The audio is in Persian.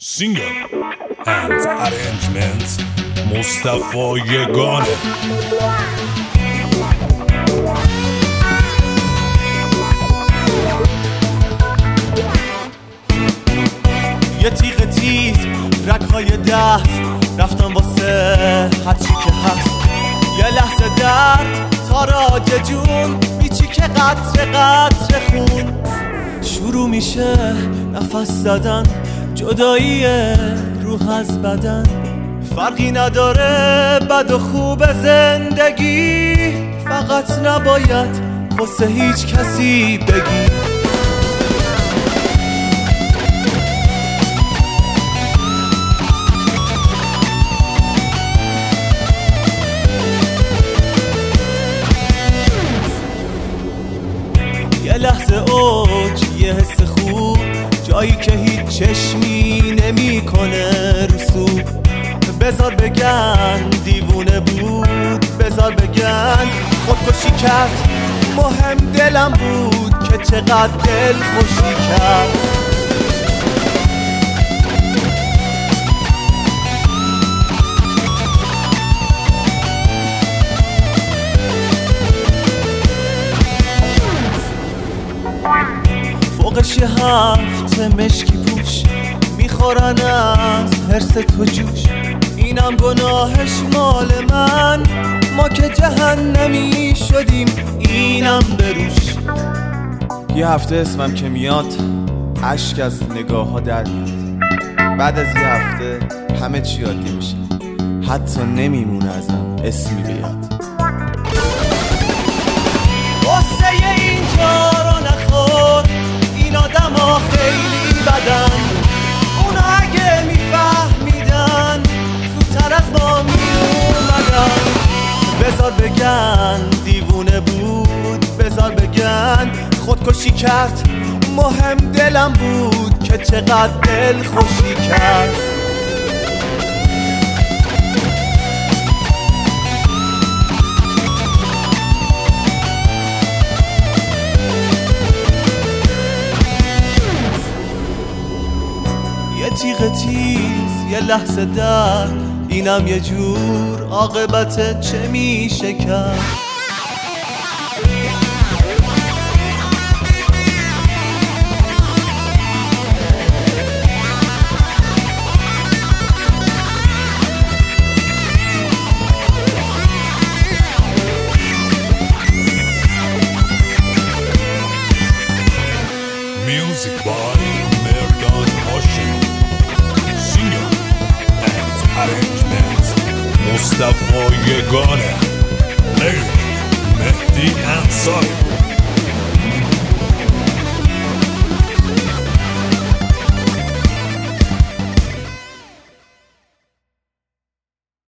Singer and arrangement مصطفی یگانه. یه تیغ تیز رگ‌های دست رفتم واسه هرچی که هست. یه لحظه درد تاراج جون بیچی که قطره قطره خون شروع میشه نفس زدن. جدایی روح از بدن فرقی نداره بد و خوب زندگی. فقط نباید واسه هیچ کسی بگی. یه لحظه اوج، یه حس خوب، جایی که هیچ چشمی نمی کنه رسوب. بذار بگن دیوونه بود، بذار بگن خودکشی کرد. مهم دلم بود که چقدر دل خوشی کرد. فوقش یه هفته مشکی پوش میخورن از حرس تو جوش. اینم گناهش مال من، ما که جهنمی شدیم اینم بروش. یه هفته اسمم که میاد اشک از نگاه ها در میاد. بعد از یه هفته همه چی عادی میشه، حتی نمیمونه ازم اسمی بیاد. قصه اینجا رو نخور، این آدم ها خیلی بدن. اونا اگه میفهمیدن زودتر از ما میومدن. بذار بگن دیوونه بود، بذار بگن خودکشی کرد. مهم دلم بود که چقدر دل خوشی کرد. یه تیغ تیز، یه لحظه درد، اینم یه جور عاقبت چه میشه کرد. Music by Merdan Hashim. Singer and arrangement مصطفی یگانه. مهدی انصاری.